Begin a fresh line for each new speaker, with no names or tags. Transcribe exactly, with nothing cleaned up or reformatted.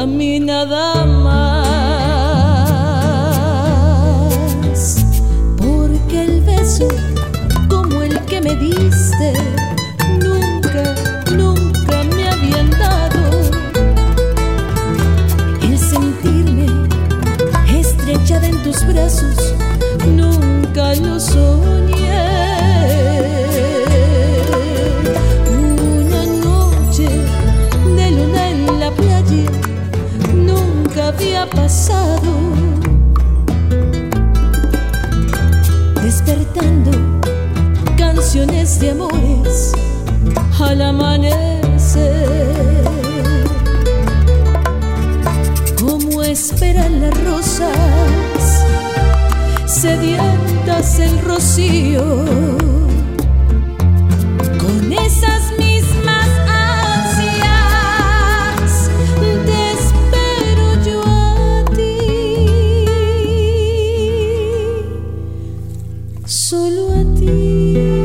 a mí nada más, porque el beso como el que me diste nunca, nunca me habían dado. El sentirme estrechada en tus brazos nunca lo soñé. Una noche de luna en la playa nunca había pasado. Despertando canciones de amores al amanecer, como esperan las rosas sedientas el rocío, con esas mismas ansias te espero yo a ti, solo a ti.